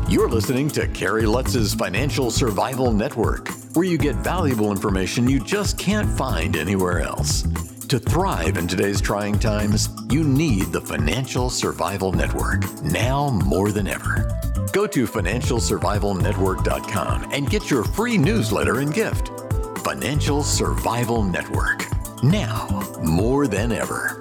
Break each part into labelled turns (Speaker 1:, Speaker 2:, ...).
Speaker 1: You're listening to Kerry Lutz's Financial Survival Network, where you get valuable information you just can't find anywhere else. To thrive in today's trying times, you need the Financial Survival Network, now more than ever. Go to financialsurvivalnetwork.com and get your free newsletter and gift. Financial Survival Network, now more than ever.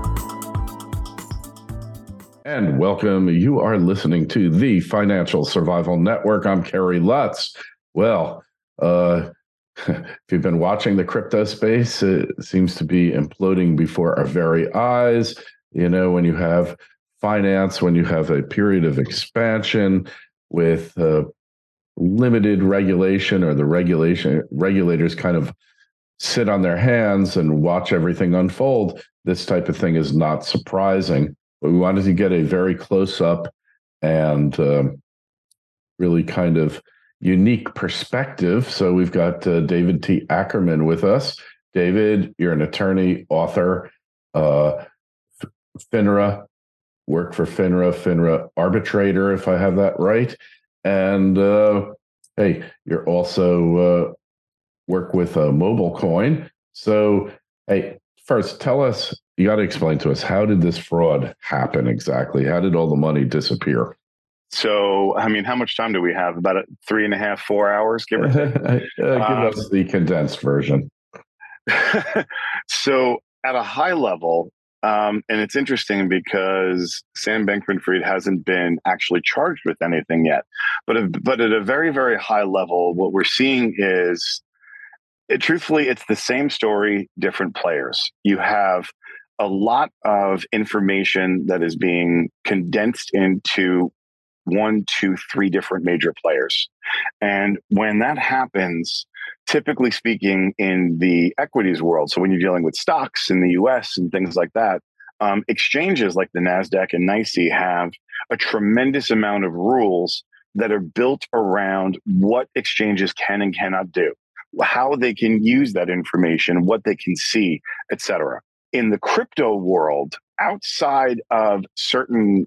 Speaker 2: And welcome. You are listening to the Financial Survival Network. I'm Kerry Lutz. Well, if you've been watching the crypto space, it seems to be imploding before our very eyes. You know, when you have finance, when you have a period of expansion with limited regulation, or the regulators kind of sit on their hands and watch everything unfold, this type of thing is not surprising. But we wanted to get a very close-up and really kind of unique perspective. So we've got David T. Ackerman with us. David, you're an attorney, author, FINRA, work for FINRA arbitrator, if I have that right. And hey, you're also work with MobileCoin. So, hey, first, tell us, you got to explain to us, how did this fraud happen exactly? How did all the money disappear?
Speaker 3: So, I mean, how much time do we have? About 3.5, 4 hours, give or take?
Speaker 2: Give us the condensed version.
Speaker 3: So, at a high level, and it's interesting because Sam Bankman-Fried hasn't been actually charged with anything yet. But at a very, very high level, what we're seeing is, truthfully, it's the same story, different players. You have a lot of information that is being condensed into 1, 2, 3 different major players. And when that happens, typically speaking, in the equities world, so when you're dealing with stocks in the US and things like that, exchanges like the NASDAQ and NYSE have a tremendous amount of rules that are built around what exchanges can and cannot do, how they can use that information, what they can see, etc. In the crypto world, outside of certain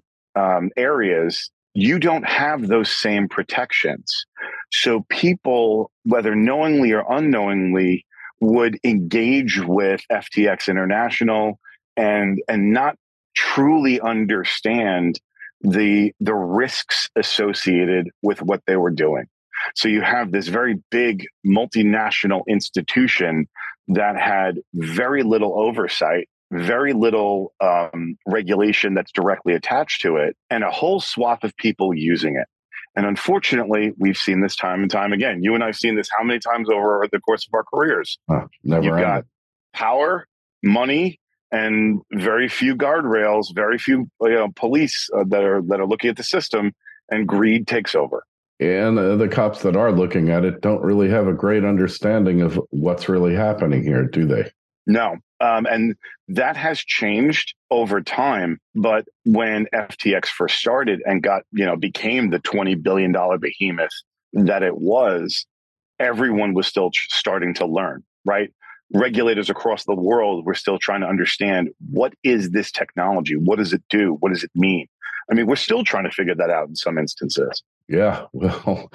Speaker 3: areas, you don't have those same protections. So people, whether knowingly or unknowingly, would engage with FTX International and not truly understand the risks associated with what they were doing. So you have this very big multinational institution that had very little oversight, very little regulation that's directly attached to it, and a whole swath of people using it. And unfortunately, we've seen this time and time again. You and I have seen this how many times over the course of our careers? You've got power, money, and very few guardrails, very few police that are looking at the system, and greed takes over.
Speaker 2: And the cops that are looking at it don't really have a great understanding of what's really happening here, do they?
Speaker 3: No. And that has changed over time. But when FTX first started and became the $20 billion behemoth that it was, everyone was still starting to learn, right? Regulators across the world were still trying to understand, what is this technology? What does it do? What does it mean? I mean, we're still trying to figure that out in some instances.
Speaker 2: Yeah, well,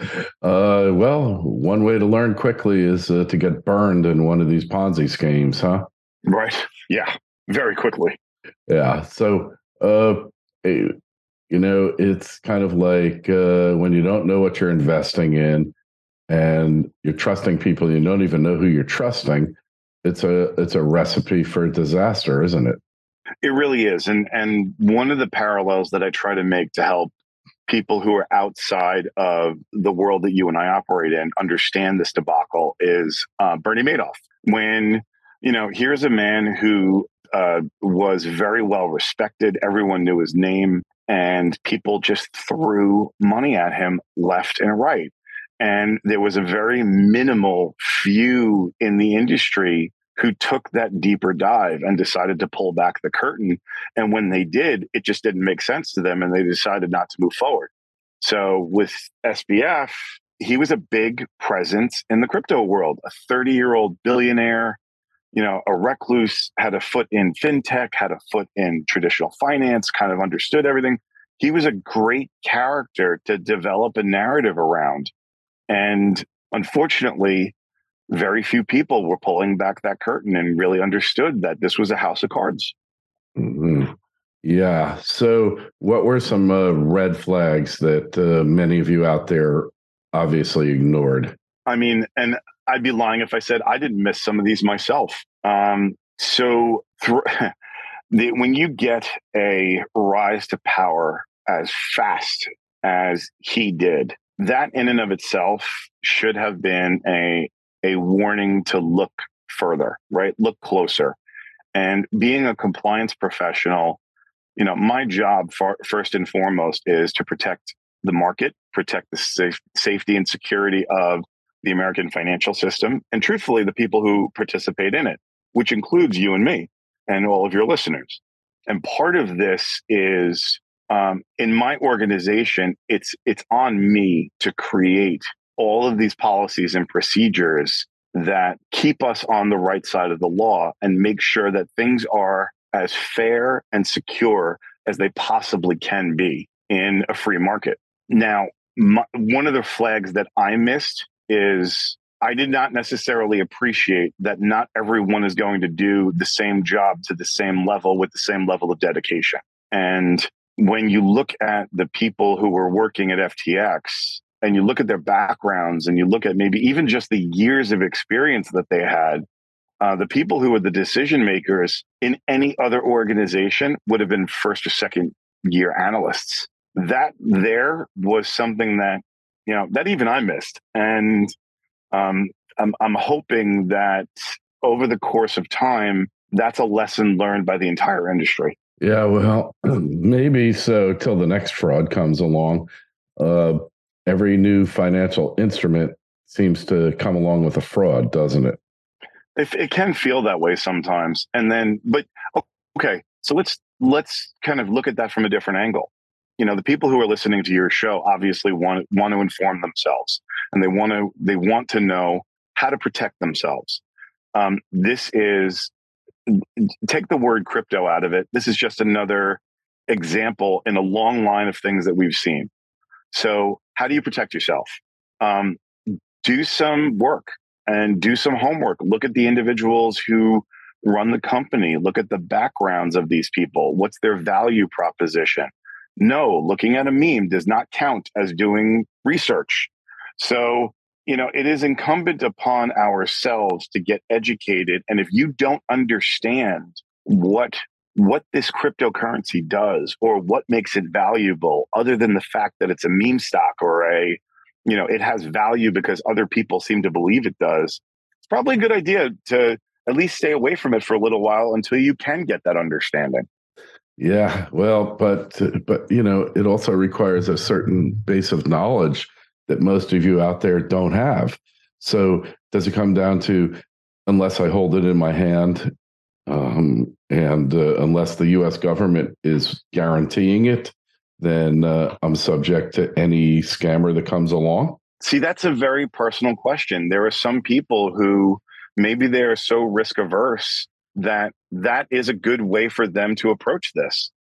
Speaker 2: one way to learn quickly is to get burned in one of these Ponzi schemes, huh?
Speaker 3: Right. Yeah, very quickly.
Speaker 2: Yeah. So, it's kind of like when you don't know what you're investing in and you're trusting people, you don't even know who you're trusting. It's a recipe for disaster, isn't it?
Speaker 3: It really is. And one of the parallels that I try to make to help people who are outside of the world that you and I operate in understand this debacle is Bernie Madoff. When, here's a man who was very well respected. Everyone knew his name, and people just threw money at him left and right. And there was a very minimal few in the industry who took that deeper dive and decided to pull back the curtain. And when they did, it just didn't make sense to them, and they decided not to move forward. So with SBF, he was a big presence in the crypto world, a 30-year-old billionaire, a recluse, had a foot in fintech, had a foot in traditional finance, kind of understood everything. he was a great character to develop a narrative around. And unfortunately, very few people were pulling back that curtain and really understood that this was a house of cards.
Speaker 2: Mhm. Yeah. So, what were some red flags that many of you out there obviously ignored?
Speaker 3: I mean, and I'd be lying if I said I didn't miss some of these myself. When you get a rise to power as fast as he did, that in and of itself should have been a warning to look further, right? Look closer. And being a compliance professional, my job first and foremost is to protect the market, protect the safety and security of the American financial system, and truthfully, the people who participate in it, which includes you and me and all of your listeners. And part of this is in my organization, it's on me to create all of these policies and procedures that keep us on the right side of the law and make sure that things are as fair and secure as they possibly can be in a free market. Now, one of the flags that I missed is I did not necessarily appreciate that not everyone is going to do the same job to the same level with the same level of dedication. And when you look at the people who were working at FTX and you look at their backgrounds and you look at maybe even just the years of experience that they had, the people who were the decision makers in any other organization would have been first or second year analysts. That there was something that, that even I missed. And I'm hoping that over the course of time, that's a lesson learned by the entire industry.
Speaker 2: Yeah, well, maybe so till the next fraud comes along. Every new financial instrument seems to come along with a fraud, doesn't it?
Speaker 3: It can feel that way sometimes. And then, but okay, so let's kind of look at that from a different angle. The people who are listening to your show obviously want to inform themselves, and they want to know how to protect themselves. This is, take the word crypto out of it. This is just another example in a long line of things that we've seen. So how do you protect yourself? Do some work and do some homework. Look at the individuals who run the company. Look at the backgrounds of these people. What's their value proposition? No, looking at a meme does not count as doing research. So, it is incumbent upon ourselves to get educated. And if you don't understand what this cryptocurrency does or what makes it valuable, other than the fact that it's a meme stock or it has value because other people seem to believe it does, it's probably a good idea to at least stay away from it for a little while until you can get that understanding.
Speaker 2: Yeah, well, but it also requires a certain base of knowledge that most of you out there don't have. So does it come down to, unless I hold it in my hand, and unless the U.S. government is guaranteeing it, then I'm subject to any scammer that comes along?
Speaker 3: See, that's a very personal question. There are some people who maybe they're so risk averse that is a good way for them to approach this.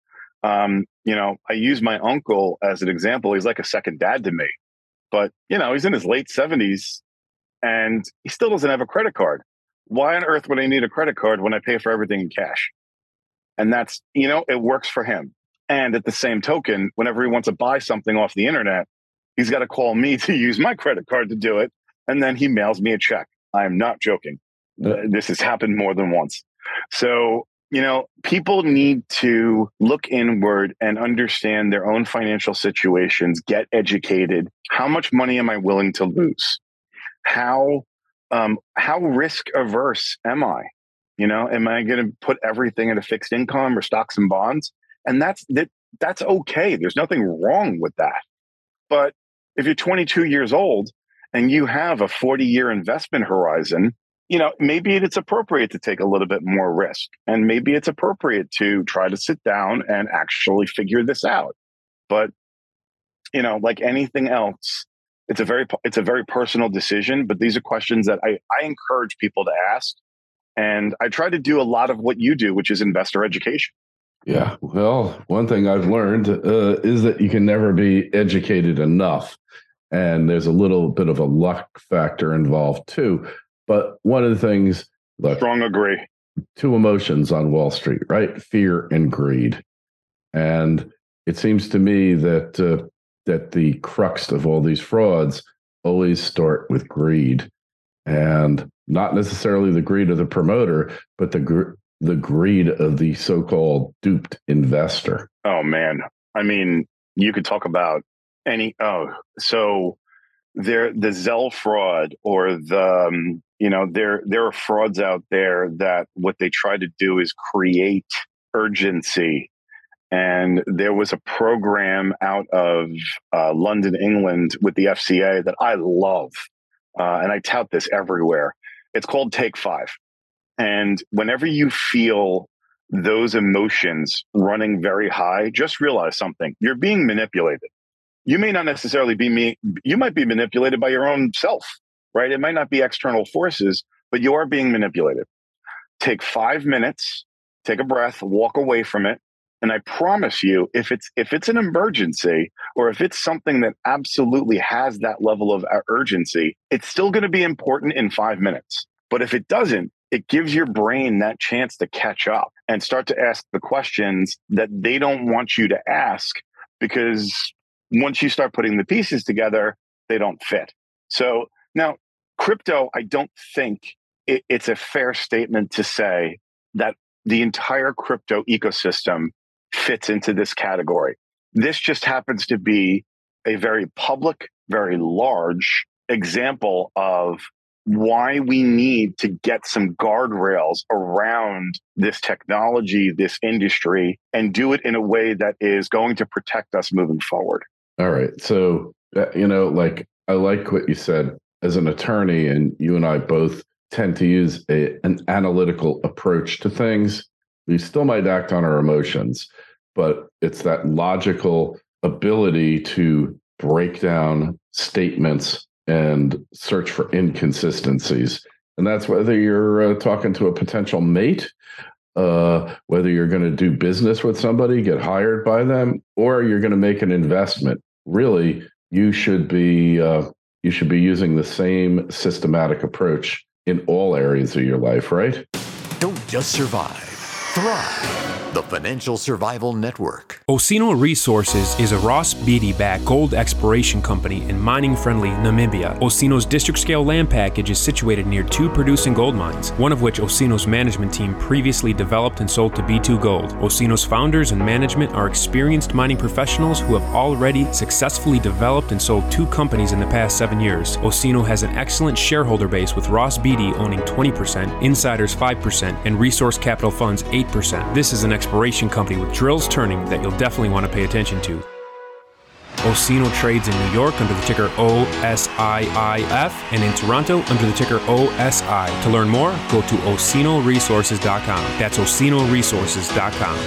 Speaker 3: I use my uncle as an example. He's like a second dad to me, but he's in his late 70s and he still doesn't have a credit card. Why on earth would I need a credit card when I pay for everything in cash? And that's, it works for him. And at the same token, whenever he wants to buy something off the internet, he's got to call me to use my credit card to do it. And then he mails me a check. I am not joking. This has happened more than once. So, people need to look inward and understand their own financial situations, get educated. How much money am I willing to lose? How risk averse am I? Am I going to put everything in a fixed income or stocks and bonds? And that's okay. There's nothing wrong with that. But if you're 22 years old and you have a 40-year investment horizon, maybe it's appropriate to take a little bit more risk, and maybe it's appropriate to try to sit down and actually figure this out. But, like anything else, it's a very personal decision, but these are questions that I encourage people to ask. And I try to do a lot of what you do, which is investor education.
Speaker 2: Yeah. Well, one thing I've learned is that you can never be educated enough. And there's a little bit of a luck factor involved too. But one of the things, look,
Speaker 3: Strong agree.
Speaker 2: two emotions on Wall Street, right? Fear and greed. And it seems to me that the crux of all these frauds always start with greed, and not necessarily the greed of the promoter, but the greed of the so-called duped investor.
Speaker 3: Oh man, I mean, you could talk about any. Oh, so there, the Zelle fraud, or there are frauds out there that what they try to do is create urgency. And there was a program out of London, England, with the FCA that I love, and I tout this everywhere. It's called Take Five. And whenever you feel those emotions running very high, just realize something. You're being manipulated. You may not necessarily be you might be manipulated by your own self, right? It might not be external forces, but you are being manipulated. Take 5 minutes, take a breath, walk away from it. And I promise you, if it's an emergency, or if it's something that absolutely has that level of urgency, it's still going to be important in 5 minutes. But if it doesn't, it gives your brain that chance to catch up and start to ask the questions that they don't want you to ask, because once you start putting the pieces together, they don't fit. So now, crypto, I don't think it's a fair statement to say that the entire crypto ecosystem fits into this category. This just happens to be a very public, very large example of why we need to get some guardrails around this technology, this industry, and do it in a way that is going to protect us moving forward.
Speaker 2: All right. So, I like what you said as an attorney, and you and I both tend to use an analytical approach to things. We still might act on our emotions, but it's that logical ability to break down statements and search for inconsistencies. And that's whether you're talking to a potential mate, whether you're going to do business with somebody, get hired by them, or you're going to make an investment. Really, you should be using the same systematic approach in all areas of your life, right?
Speaker 1: Don't just survive, thrive. The Financial Survival Network.
Speaker 4: Osino Resources is a Ross Beatty-backed gold exploration company in mining-friendly Namibia. Osino's district-scale land package is situated near 2 producing gold mines, one of which Osino's management team previously developed and sold to B2 Gold. Osino's founders and management are experienced mining professionals who have already successfully developed and sold 2 companies in the past 7 years. Osino has an excellent shareholder base, with Ross Beatty owning 20%, insiders 5%, and Resource Capital Funds 8%. This is an exploration company with drills turning that you'll definitely want to pay attention to. Osino trades in New York under the ticker OSIIF and in Toronto under the ticker OSI. To learn more, go to osinoresources.com. That's osinoresources.com.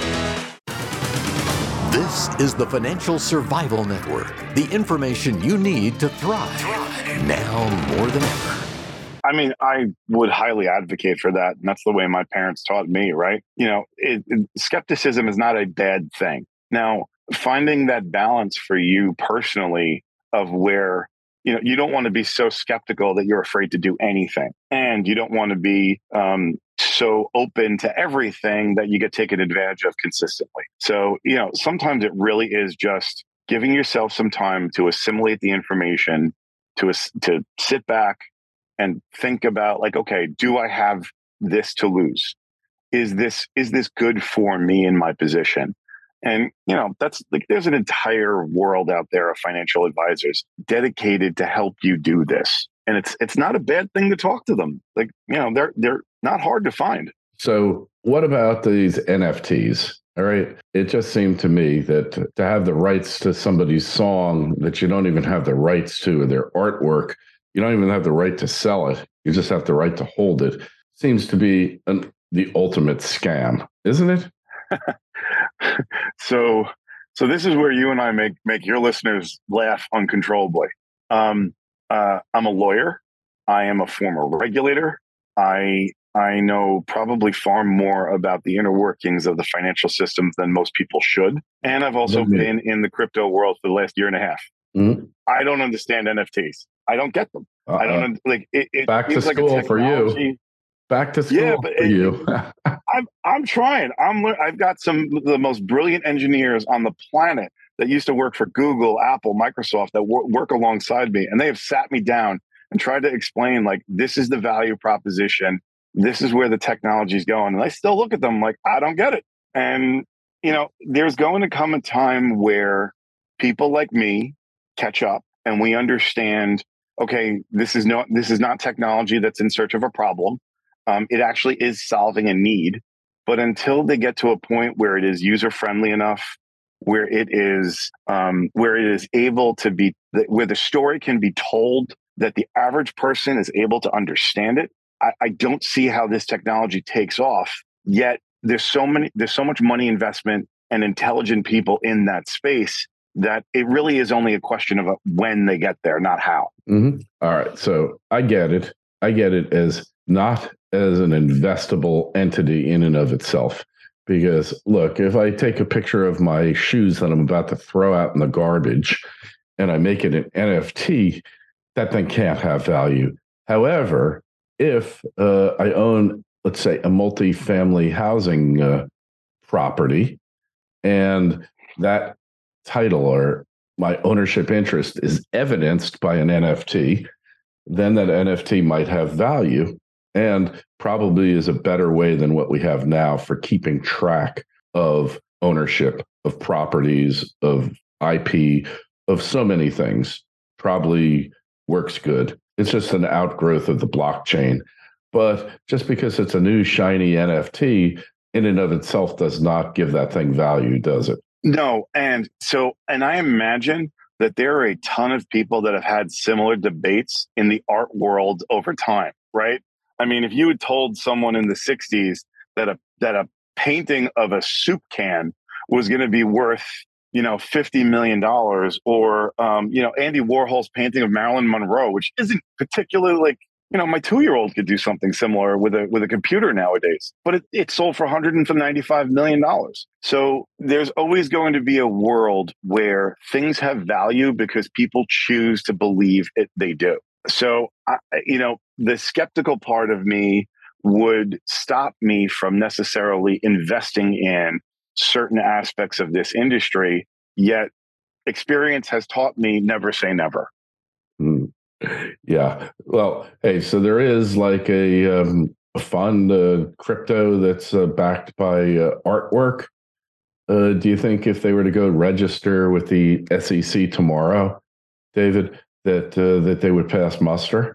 Speaker 1: This is the Financial Survival Network, the information you need to thrive now more than ever.
Speaker 3: I mean, I would highly advocate for that. And that's the way my parents taught me, right? Skepticism is not a bad thing. Now, finding that balance for you personally of where, you don't want to be so skeptical that you're afraid to do anything. And you don't want to be so open to everything that you get taken advantage of consistently. So, sometimes it really is just giving yourself some time to assimilate the information, to sit back and think about, like, okay, do I have this to lose? Is this good for me in my position? And, that's like, there's an entire world out there of financial advisors dedicated to help you do this. And it's not a bad thing to talk to them. Like, they're not hard to find.
Speaker 2: So what about these NFTs? All right. It just seemed to me that to have the rights to somebody's song that you don't even have the rights to, or their artwork, you don't even have the right to sell it. You just have the right to hold it. Seems to be the ultimate scam, isn't it?
Speaker 3: So this is where you and I make your listeners laugh uncontrollably. I'm a lawyer. I am a former regulator. I I know probably far more about the inner workings of the financial systems than most people should. And I've also been in the crypto world for the last year and a half.
Speaker 2: Mm-hmm.
Speaker 3: I don't understand NFTs. I don't get them. I don't like it. It
Speaker 2: back to
Speaker 3: seems like a
Speaker 2: school for
Speaker 3: technology.
Speaker 2: you. Back to school
Speaker 3: Yeah, but
Speaker 2: for you.
Speaker 3: I'm trying. I've got some of the most brilliant engineers on the planet that used to work for Google, Apple, Microsoft that work alongside me, and they have sat me down and tried to explain, like, this is the value proposition. This is where the technology is going. And I still look at them like, I don't get it. And, there's going to come a time where people like me catch up and we understand, okay, this is not technology that's in search of a problem. It actually is solving a need. But until they get to a point where it is user friendly enough, where it is able to be, where the story can be told that the average person is able to understand it, I don't see how this technology takes off. Yet there's so much money investment and intelligent people in that space that it really is only a question of when they get there, not how.
Speaker 2: Mm-hmm. All right. So I get it. I get it as not as an investable entity in and of itself. Because look, if I take a picture of my shoes that I'm about to throw out in the garbage and I make it an NFT, that thing can't have value. However, if I own, let's say, a multi-family housing property, and that title or my ownership interest is evidenced by an NFT, then that NFT might have value and probably is a better way than what we have now for keeping track of ownership of properties, of IP, of so many things. Probably works good. It's just an outgrowth of the blockchain. But just because it's a new shiny NFT in and of itself does not give that thing value, does it?
Speaker 3: No. And I imagine that there are a ton of people that have had similar debates in the art world over time, right? I mean, if you had told someone in the 60s that a painting of a soup can was going to be worth, $50 million, or, Andy Warhol's painting of Marilyn Monroe, which isn't particularly like, my 2-year-old could do something similar with a computer nowadays, but it sold for $195 million. So there's always going to be a world where things have value because people choose to believe they do. So, the skeptical part of me would stop me from necessarily investing in certain aspects of this industry. Yet experience has taught me never say never.
Speaker 2: Yeah. Well, hey, so there is like a fund, crypto that's backed by artwork. Do you think if they were to go register with the SEC tomorrow, David, that they would pass muster?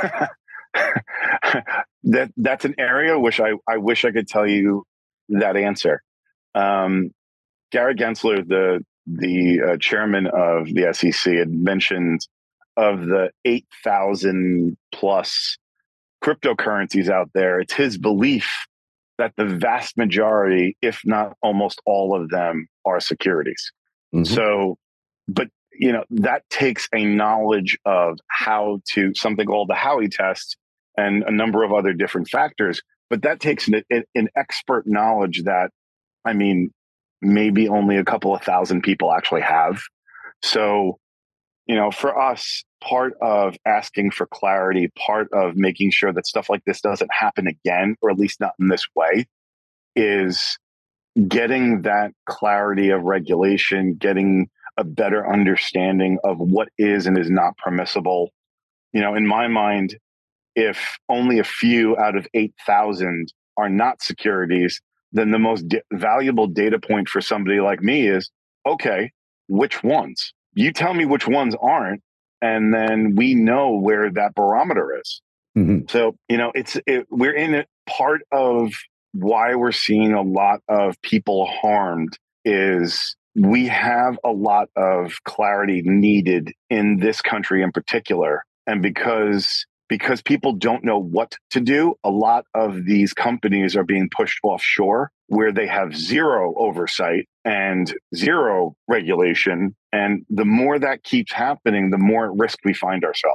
Speaker 3: That's an area which I wish I could tell you that answer. Gary Gensler, the chairman of the SEC, had mentioned of the 8,000 plus cryptocurrencies out there, it's his belief that the vast majority, if not almost all of them, are securities. Mm-hmm. So, but that takes a knowledge of how to something called the Howey test and a number of other different factors. But that takes an expert knowledge that, I mean, maybe only a couple of thousand people actually have. So, for us, part of asking for clarity, part of making sure that stuff like this doesn't happen again, or at least not in this way, is getting that clarity of regulation, getting a better understanding of what is and is not permissible. In my mind, if only a few out of 8,000 are not securities, then the most valuable data point for somebody like me is, okay, which ones? You tell me which ones aren't, and then we know where that barometer is. Mm-hmm. So, we're in it. Part of why we're seeing a lot of people harmed is we have a lot of clarity needed in this country in particular. And because people don't know what to do, a lot of these companies are being pushed offshore where they have zero oversight and zero regulation. And the more that keeps happening, the more at risk we find ourselves.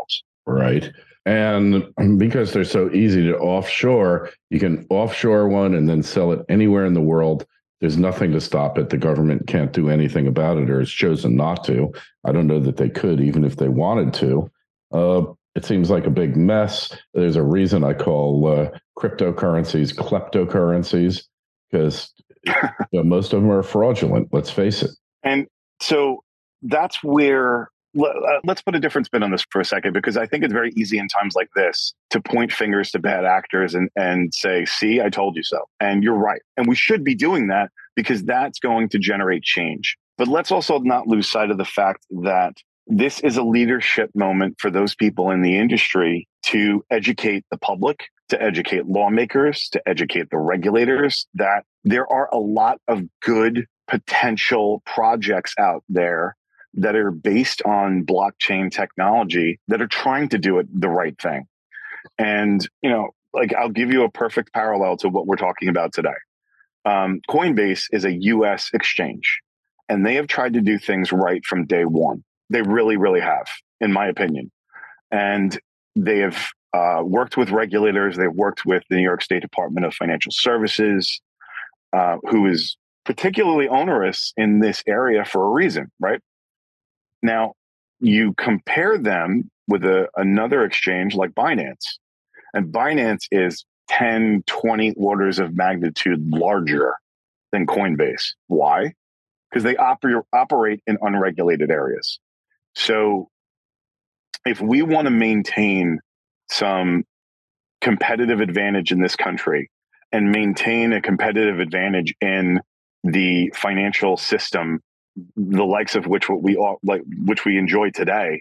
Speaker 2: Right. And because they're so easy to offshore, you can offshore one and then sell it anywhere in the world. There's nothing to stop it. The government can't do anything about it or has chosen not to. I don't know that they could, even if they wanted to. It seems like a big mess. There's a reason I call cryptocurrencies kleptocurrencies, because most of them are fraudulent. Let's face it.
Speaker 3: And so that's where let's put a different spin on this for a second, because I think it's very easy in times like this to point fingers to bad actors and say, see, I told you so. And you're right. And we should be doing that because that's going to generate change. But let's also not lose sight of the fact that this is a leadership moment for those people in the industry to educate the public, to educate lawmakers, to educate the regulators that there are a lot of good potential projects out there that are based on blockchain technology that are trying to do it the right thing. And, like I'll give you a perfect parallel to what we're talking about today. Coinbase is a US exchange, and they have tried to do things right from day one. They really, really have, in my opinion. And they have worked with regulators. They've worked with the New York State Department of Financial Services, who is particularly onerous in this area for a reason, right? Now, you compare them with another exchange like Binance, and Binance is 10, 20 orders of magnitude larger than Coinbase. Why? Because they operate in unregulated areas. So if we want to maintain some competitive advantage in this country and maintain a competitive advantage in the financial system, the likes of which we enjoy today,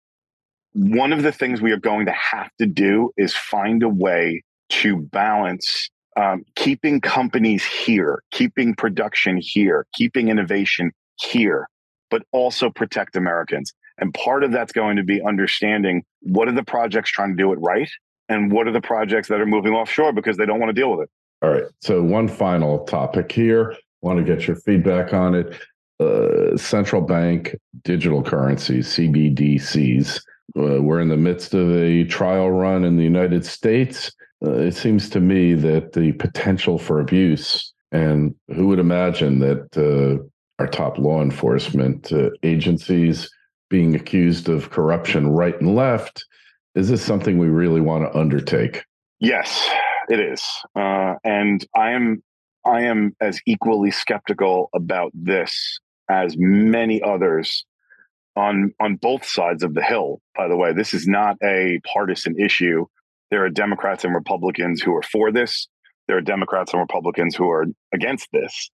Speaker 3: one of the things we are going to have to do is find a way to balance keeping companies here, keeping production here, keeping innovation here, but also protect Americans. And part of that's going to be understanding what are the projects trying to do it right, and what are the projects that are moving offshore because they don't want to deal with it.
Speaker 2: All right. So one final topic here. Want to get your feedback on it. Central bank digital currencies, CBDCs. We're in the midst of a trial run in the United States. It seems to me that the potential for abuse, and who would imagine that our top law enforcement agencies being accused of corruption right and left, is this something we really want to undertake?
Speaker 3: Yes, it is. And I am as equally skeptical about this as many others on both sides of the hill. By the way, this is not a partisan issue. There are Democrats and Republicans who are for this. There are Democrats and Republicans who are against this.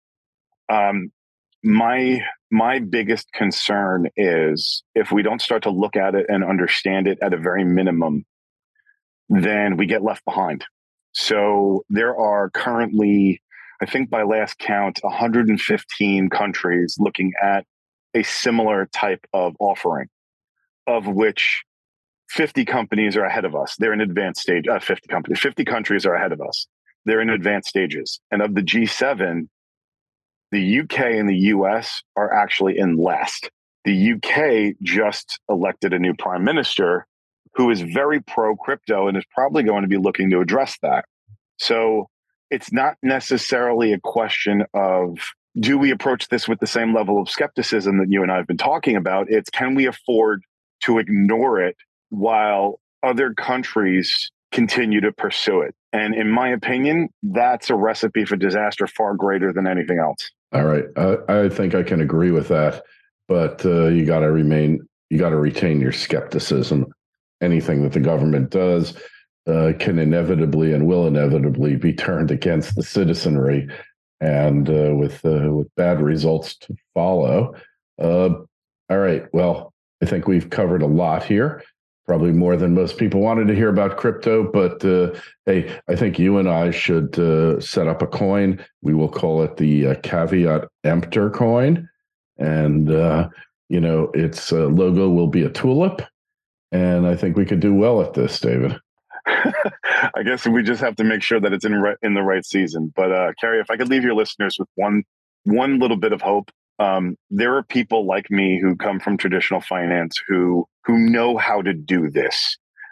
Speaker 3: My biggest concern is if we don't start to look at it and understand it at a very minimum, then we get left behind. So there are currently, I think by last count, 115 countries looking at a similar type of offering, of which 50 companies are ahead of us. They're in advanced stage. 50 countries are ahead of us. They're in advanced stages. And of the G7, the UK and the US are actually in last. The UK just elected a new prime minister who is very pro crypto and is probably going to be looking to address that. So it's not necessarily a question of, do we approach this with the same level of skepticism that you and I have been talking about? It's, can we afford to ignore it while other countries continue to pursue it? And in my opinion, that's a recipe for disaster far greater than anything else.
Speaker 2: All right. I think I can agree with that, but you got to retain your skepticism. Anything that the government does can inevitably and will inevitably be turned against the citizenry, and with bad results to follow. All right. Well, I think we've covered a lot here. Probably more than most people wanted to hear about crypto, but hey, I think you and I should set up a coin. We will call it the Caveat Emptor coin, and its logo will be a tulip. And I think we could do well at this, David.
Speaker 3: I guess we just have to make sure that it's in the right season. But Kerry, if I could leave your listeners with one little bit of hope. There are people like me who come from traditional finance who know how to do this.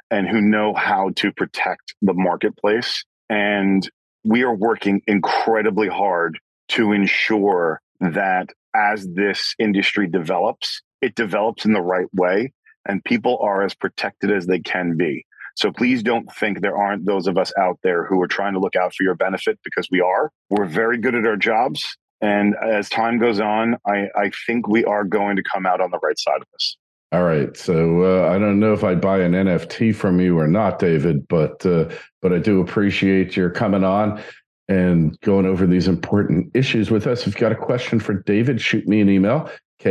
Speaker 3: and who know how to protect the marketplace. And we are working incredibly hard to ensure that as this industry develops, it develops in the right way and people are as protected as they can be. So please don't think there aren't those of us out there who are trying to look out for your benefit, because we are. We're very good at our jobs. And as time goes on, I think we are going to come out on the right side of this.
Speaker 2: All right. So I don't know if I'd buy an NFT from you or not, David, but I do appreciate your coming on and going over these important issues with us. If you've got a question for David, shoot me an email,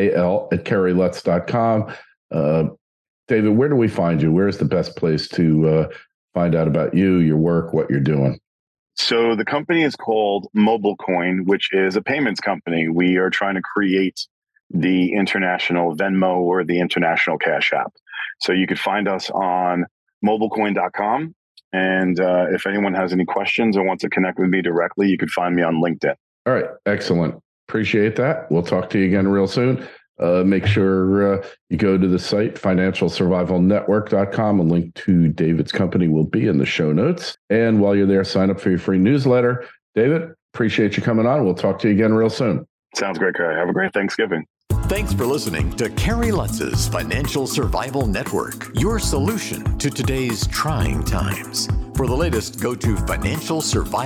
Speaker 2: kl@kerrylutz.com. David, where do we find you? Where's the best place to find out about you, your work, what you're doing?
Speaker 3: So the company is called MobileCoin, which is a payments company. We are trying to create the international Venmo or the international Cash App. So you could find us on mobilecoin.com. And if anyone has any questions or wants to connect with me directly, you could find me on LinkedIn.
Speaker 2: All right. Excellent. Appreciate that. We'll talk to you again real soon. Make sure you go to the site, financialsurvivalnetwork.com. A link to David's company will be in the show notes. And while you're there, sign up for your free newsletter. David, appreciate you coming on. We'll talk to you again real soon.
Speaker 3: Sounds great, Kerry. Have a great Thanksgiving.
Speaker 1: Thanks for listening to Kerry Lutz's Financial Survival Network, your solution to today's trying times. For the latest, go to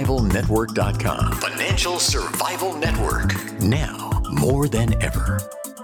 Speaker 1: financialsurvivalnetwork.com. Financial Survival Network, now more than ever.